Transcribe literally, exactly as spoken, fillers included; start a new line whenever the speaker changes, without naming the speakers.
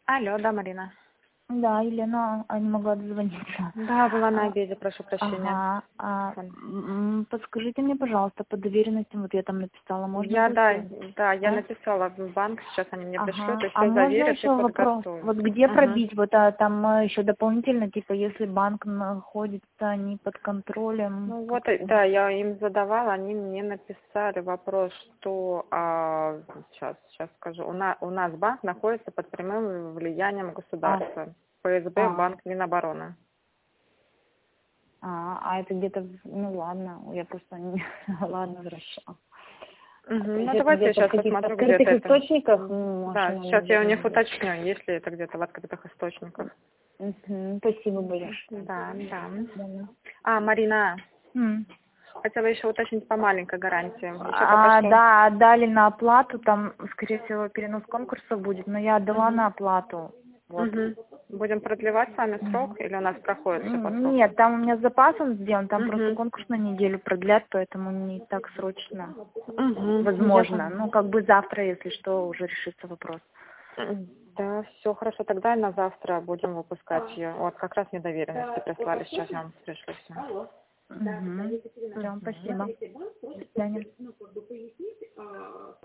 Алло, да, Марина.
Да, Елена, а не могла дозвониться.
Да, была на
А,
обеде, прошу прощения.
Ага. А,
Сон.
м, подскажите мне, пожалуйста, по доверенностям, вот я там написала, можно
Я, да,
зайти?
да, я
Да?
написала в банк, сейчас они мне пришлют,
Ага.
и
А
все
можно
заверят и
еще вопрос?
подготовят.
Вот где
Угу.
пробить? Вот а, там э, еще дополнительно, типа, если банк находится не под контролем.
Ну вот,
Как...
и- да, я им задавала, они мне написали вопрос, что, а, сейчас, сейчас скажу, у нас, у нас банк находится под прямым влиянием
А,
государства. ФСБ,
а,
банк Минобороны.
а, а это где-то, в- ну ладно, я просто не, ладно, хорошо. А,
Угу.
то есть
Ну
это
давайте я
где-то в
сейчас
каких-то
посмотрю, где-то
открытых
это.
источниках, ну,
Да,
машина,
сейчас я у них
наверное, есть.
уточню, есть ли это где-то в открытых источниках.
Мгм. Спасибо большое.
Да, да.
Да.
А, Марина,
М.
хотела еще уточнить по маленькой гарантии. Еще пока
А,
что.
да, отдали на оплату, там, скорее всего, перенос конкурса будет, но я отдала
Угу.
на оплату. Вот.
Угу. Будем продлевать с вами
Мгм.
срок или у нас проходит все по
М,
сроку?
Нет, там у меня с запасом сделан, там просто
Угу.
конкурс на неделю продлят, поэтому не так срочно.
Угу. Я
Возможно.
поняла.
Ну, как бы завтра, если что, уже решится вопрос.
Да, все хорошо. Тогда на завтра будем выпускать ее. Вот как раз недоверенности прислали. Сейчас я вам пришлю все.
Угу. Все, спасибо. До свидания.